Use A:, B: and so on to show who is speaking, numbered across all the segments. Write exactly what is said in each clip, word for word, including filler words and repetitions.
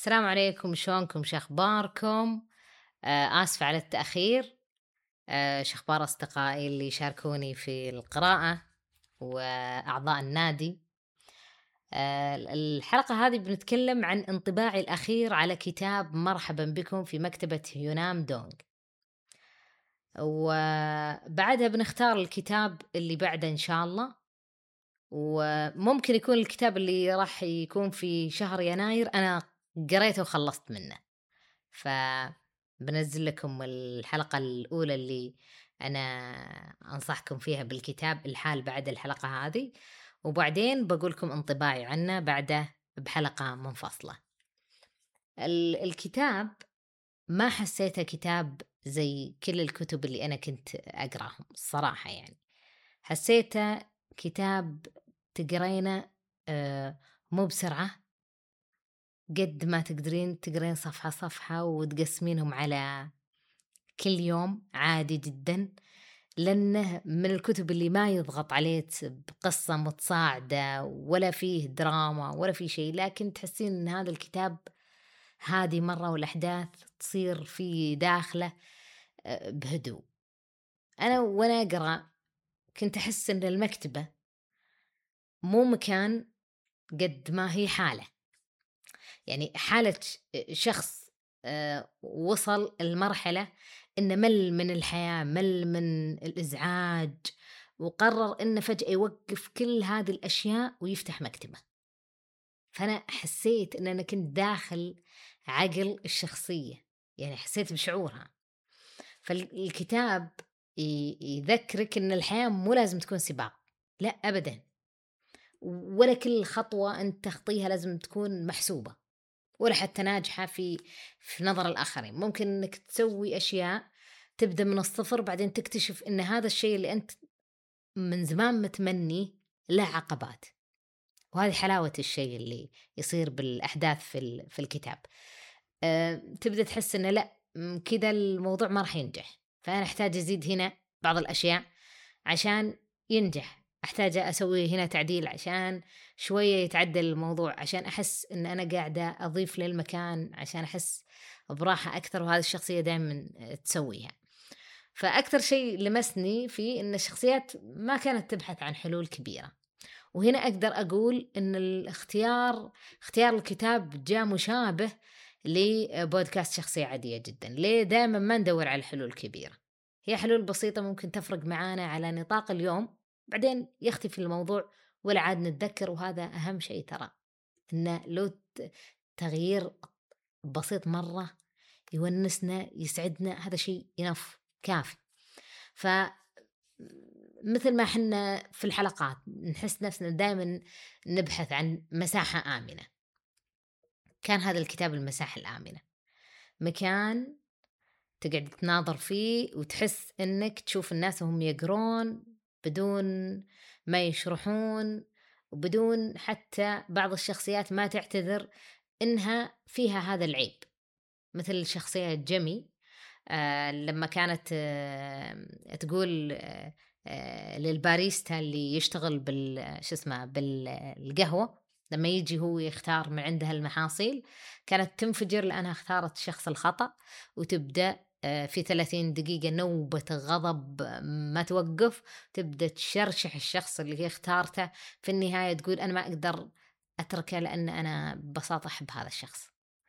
A: السلام عليكم، شلونكم؟ شخباركم؟ آه آسفة على التأخير. آه شخبار أصدقائي اللي شاركوني في القراءة وأعضاء النادي. آه الحلقة هذه بنتكلم عن انطباعي الأخير على كتاب مرحبا بكم في مكتبة يونام دونغ، وبعدها بنختار الكتاب اللي بعده إن شاء الله. وممكن يكون الكتاب اللي راح يكون في شهر يناير أنا قريته وخلصت منه، فبنزل لكم الحلقة الأولى اللي أنا أنصحكم فيها بالكتاب الحال بعد الحلقة هذه، وبعدين بقولكم انطباعي عنه بعده بحلقة منفصلة. الكتاب ما حسيته كتاب زي كل الكتب اللي أنا كنت أقرأهم الصراحة، يعني حسيته كتاب تقرينه آه مو بسرعة، قد ما تقدرين تقرين صفحة صفحة وتقسمينهم على كل يوم عادي جدا، لأنه من الكتب اللي ما يضغط عليك بقصة متصاعدة ولا فيه دراما ولا فيه شيء، لكن تحسين أن هذا الكتاب هادي مرة والأحداث تصير في داخله بهدوء. أنا وأنا أقرأ كنت أحس أن المكتبة مو مكان قد ما هي حالة، يعني حالة شخص وصل المرحلة إنه مل من الحياة، مل من الإزعاج، وقرر إنه فجأة يوقف كل هذه الأشياء ويفتح مكتبة. فأنا حسيت إن أنا كنت داخل عقل الشخصية، يعني حسيت بشعورها. فالكتاب يذكرك إن الحياة مو لازم تكون سباق، لا أبدا، ولا كل خطوة أنت تخطيها لازم تكون محسوبة ولا حتى ناجحة في في نظر الآخرين. ممكن إنك تسوي أشياء تبدأ من الصفر، بعدين تكتشف إن هذا الشيء اللي أنت من زمان متمني له عقبات، وهذه حلاوة الشيء اللي يصير بالأحداث في في الكتاب. أه تبدأ تحس إنه لا كذا الموضوع ما راح ينجح، فأنا أحتاج أزيد هنا بعض الأشياء عشان ينجح، أحتاج أسوي هنا تعديل عشان شوية يتعدل الموضوع، عشان أحس إن أنا قاعدة أضيف للمكان، عشان أحس براحة أكثر، وهذه الشخصية دائما تسويها. فأكثر شيء لمسني فيه إن الشخصيات ما كانت تبحث عن حلول كبيرة، وهنا أقدر أقول إن الاختيار اختيار الكتاب جاء مشابه لبودكاست شخصية عادية جدا. ليه دائما ما ندور على الحلول الكبيرة؟ هي حلول بسيطة ممكن تفرق معانا على نطاق اليوم، بعدين يختفي الموضوع ولا عاد نتذكر. وهذا أهم شيء ترى، إنه لو تغيير بسيط مرة يونسنا يسعدنا، هذا شيء ينف كافي. ف مثل ما حنا في الحلقات نحس نفسنا دائما نبحث عن مساحة آمنة، كان هذا الكتاب المساحة الآمنة، مكان تقعد تناظر فيه وتحس إنك تشوف الناس وهم يقرون بدون ما يشرحون، وبدون حتى بعض الشخصيات ما تعتذر إنها فيها هذا العيب. مثل شخصية جيمي آه لما كانت آه تقول آه آه للباريستا اللي يشتغل بال شو اسمه بالقهوة، لما يجي هو يختار من عندها المحاصيل، كانت تنفجر لأنها اختارت الشخص الخطأ، وتبدأ آه في ثلاثين دقيقة نوبة غضب ما توقف، تبدأ تشرشح الشخص اللي هي اختارته. في النهاية تقول أنا ما أقدر أتركه لأن أنا ببساطة أحب هذا الشخص.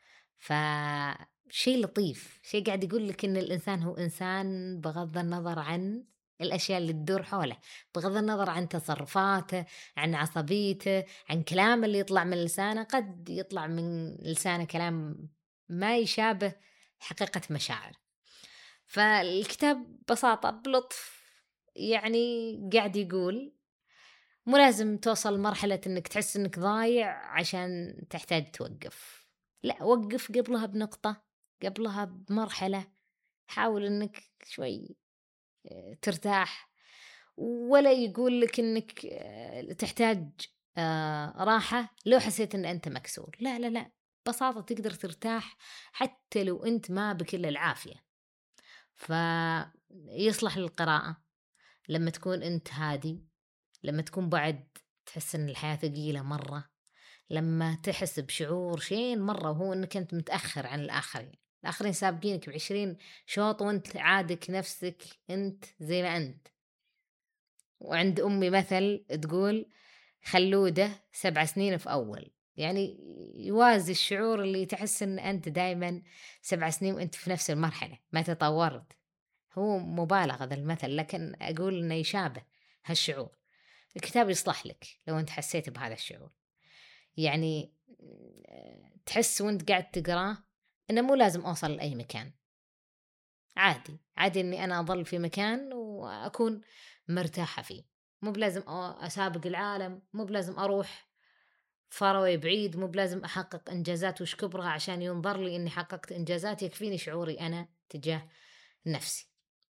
A: فشيء لطيف، شيء قاعد يقول لك إن الإنسان هو إنسان بغض النظر عن الأشياء اللي تدور حوله، بغض النظر عن تصرفاته، عن عصبيته، عن كلام اللي يطلع من لسانه. قد يطلع من لسانه كلام ما يشابه حقيقة مشاعر. فالكتاب ببساطة بلطف يعني قاعد يقول مو لازم توصل مرحلة إنك تحس إنك ضايع عشان تحتاج توقف، لا وقف قبلها بنقطة، قبلها بمرحلة، حاول إنك شوي ترتاح. ولا يقول لك إنك تحتاج راحة لو حسيت إن أنت مكسور، لا لا لا، ببساطة تقدر ترتاح حتى لو أنت ما بكل العافية. فيصلح للقراءة لما تكون أنت هادي، لما تكون بعد تحس إن الحياة ثقيلة مرة، لما تحس بشعور شين مرة وهو أنك أنت متأخر عن الآخرين، الآخرين سابقينك بعشرين شوط وأنت عادك نفسك أنت زي ما أنت. وعند أمي مثل تقول خلودة سبع سنين في أول، يعني يوازي الشعور اللي تحس أن أنت دايما سبع سنين وأنت في نفس المرحلة ما تطورت. هو مبالغة ذا المثل، لكن أقول أنه يشابه هالشعور. الكتاب يصلح لك لو أنت حسيت بهذا الشعور، يعني تحس وأنت قاعد تقراه أنه مو لازم أوصل لأي مكان، عادي عادي أني أنا أظل في مكان وأكون مرتاحة فيه، مو بلازم أسابق العالم، مو بلازم أروح فاروي بعيد، مو بلازم أحقق إنجازات وش كبرها عشان ينظر لي إني حققت إنجازات، يكفيني شعوري أنا تجاه نفسي.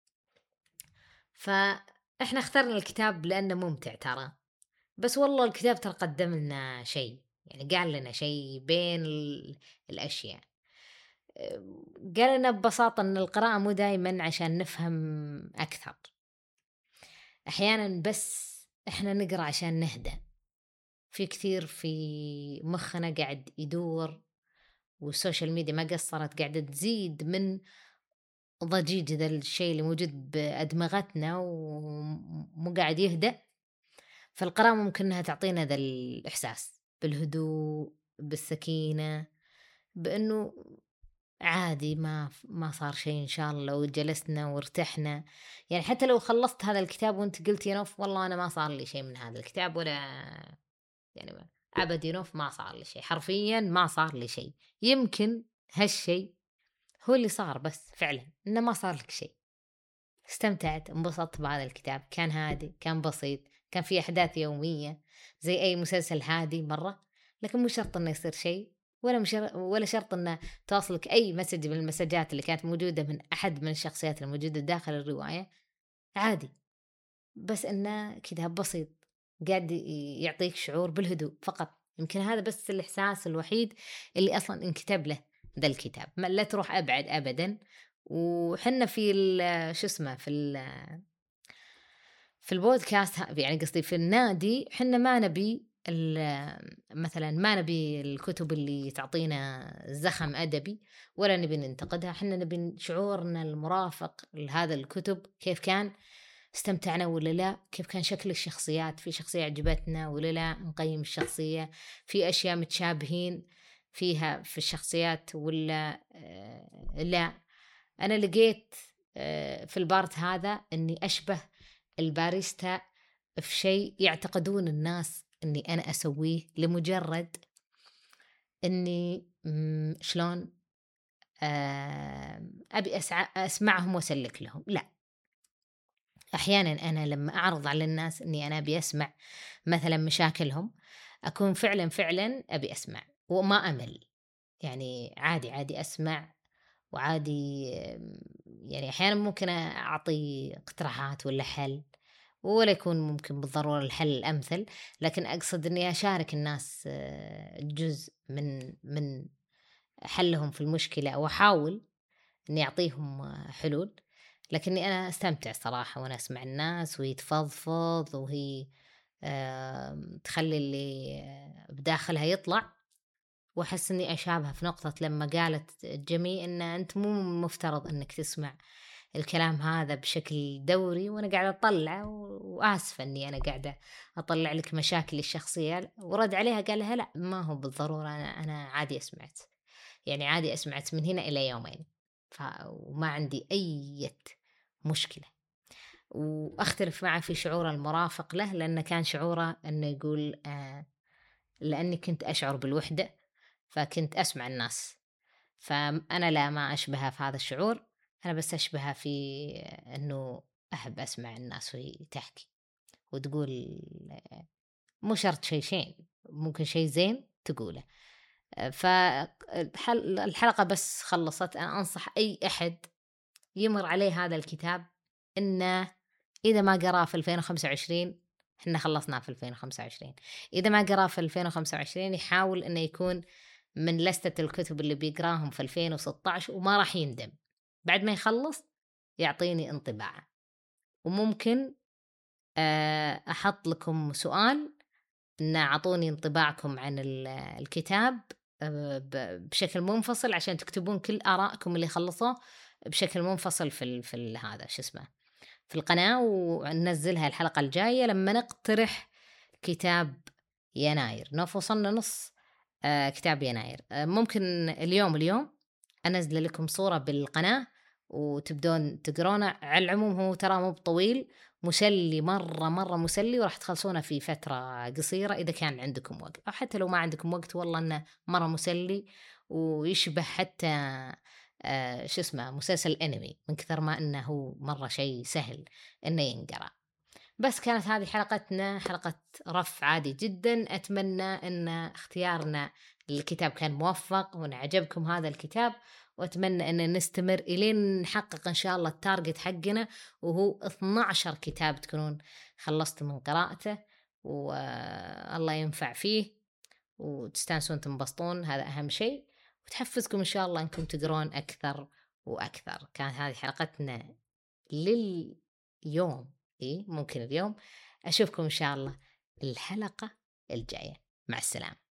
A: فإحنا اخترنا الكتاب لأنه ممتع ترى، بس والله الكتاب ترى قدم لنا شيء، يعني قال لنا شيء بين الأشياء. قال لنا ببساطة أن القراءة مو دايما عشان نفهم أكثر، أحيانا بس إحنا نقرأ عشان نهدى. في كثير في مخنا قاعد يدور، والسوشيال ميديا ما قصرت قاعدة تزيد من ضجيج ذا الشيء اللي موجود بأدمغتنا ومو قاعد يهدأ. فالقراءة ممكن أنها تعطينا ذا الإحساس بالهدوء، بالسكينة، بأنه عادي ما ما صار شيء إن شاء الله لو جلسنا وارتحنا. يعني حتى لو خلصت هذا الكتاب وانت قلت يا نوف والله أنا ما صار لي شيء من هذا الكتاب، ولا يعني أبد يا نوف ما صار لي شيء، حرفيا ما صار لي شيء، يمكن هالشيء هو اللي صار، بس فعلا إنه ما صار لك شيء، استمتعت انبسطت بهذا الكتاب، كان هادي، كان بسيط، كان في أحداث يومية زي أي مسلسل هادي مرة، لكن مو شرط إنه يصير شيء، ولا مشر... ولا شرط إنه توصلك أي مسج من المسجات اللي كانت موجودة من أحد من الشخصيات الموجودة داخل الرواية، عادي، بس إنه كتاب بسيط قاعد يعطيك شعور بالهدوء فقط. يمكن هذا بس الإحساس الوحيد اللي أصلا انكتب له ذا الكتاب، ما لا تروح أبعد أبدا. وحنا في شو اسمه في في البودكاست، يعني قصدي في النادي، حنا ما نبي مثلا ما نبي الكتب اللي تعطينا زخم أدبي ولا نبي ننتقدها، حنا نبي شعورنا المرافق لهذا الكتب، كيف كان استمتعنا ولا لا، كيف كان شكل الشخصيات، في شخصية عجبتنا ولا لا، نقيم الشخصية، في أشياء متشابهين فيها في الشخصيات ولا لا. أنا لقيت في البارت هذا أني أشبه الباريستا في شيء يعتقدون الناس أني أنا أسويه لمجرد أني شلون أبي أسمعهم وأسلك لهم. لا، أحيانا أنا لما أعرض على الناس أني أنا أبي أسمع مثلا مشاكلهم، أكون فعلا فعلا أبي أسمع وما أمل، يعني عادي عادي أسمع وعادي، يعني أحيانا ممكن أعطي اقتراحات ولا حل، ولا يكون ممكن بالضرورة الحل الأمثل، لكن أقصد أني أشارك الناس جزء من من حلهم في المشكلة، أو أحاول أني أعطيهم حلول. لكني أنا أستمتع صراحة وأنا أسمع الناس وهي تفضفض وهي تخلي اللي بداخلها يطلع، وأحس أني أشابه في نقطة لما قالت جميع أن أنت مو مفترض أنك تسمع الكلام هذا بشكل دوري وأنا قاعدة أطلع، وآسفة أني أنا قاعدة أطلع لك مشاكل الشخصية. ورد عليها قال لها لا، ما هو بالضرورة، أنا, أنا عادي أسمعت، يعني عادي أسمعت من هنا إلى يومين، وما عندي أي مشكلة. وأختلف معه في شعور المرافق له، لأنه كان شعوره أنه يقول آه لأني كنت أشعر بالوحدة فكنت أسمع الناس، فأنا لا ما أشبهها في هذا الشعور، أنا بس أشبهها في أنه أحب أسمع الناس وهي تحكي وتقول، مو شرط شيء شيء، ممكن شيء زين تقوله. فالحلقة بس خلصت، أنا أنصح أي أحد يمر عليه هذا الكتاب إنه إذا ما قرأ في ألفين وخمسة وعشرين، إحنا خلصناه في ألفين وخمسة وعشرين، إذا ما قرأ في ألفين وخمسة وعشرين يحاول إنه يكون من لستة الكتب اللي بيقراهم في ألفين وستة عشر، وما راح يندم بعد ما يخلص يعطيني انطباع. وممكن أحط لكم سؤال إن أعطوني انطباعكم عن ال الكتاب آآ ب بشكل منفصل عشان تكتبون كل آرائكم اللي خلصوه بشكل منفصل في ال في ال هذا شو اسمه، في القناة، وننزّلها الحلقة الجاية لمّا نقترح كتاب يناير، نوف وصلنا نص آآ كتاب يناير. آآ ممكن اليوم اليوم أنزّل لكم صورة بالقناة وتبدون تقرونه. على العموم هو ترى مو بطويل، مسلي مرة، مرة مسلي، وراح تخلصونه في فترة قصيرة إذا كان عندكم وقت، أو حتى لو ما عندكم وقت والله إنه مرة مسلي، ويشبه حتى آآ شو اسمه مسلسل أنمي من كثر ما إنه هو مرة شيء سهل إنه ينقرا. بس كانت هذه حلقتنا، حلقة رف عادي جدًا. أتمنى إن اختيارنا للكتاب كان موفّق وإن عجبكم هذا الكتاب، وأتمنى إن نستمر إلين نحقق إن شاء الله الtarget حقنا، وهو اثنا عشر كتاب تكونون خلصتوا من قراءته، والله ينفع فيه وتستانسون تنبسطون، هذا أهم شيء، وتحفزكم إن شاء الله إنكم تقرون أكثر وأكثر. كانت هذه حلقتنا لليوم. إيه ممكن اليوم. أشوفكم إن شاء الله الحلقة الجاية. مع السلامة.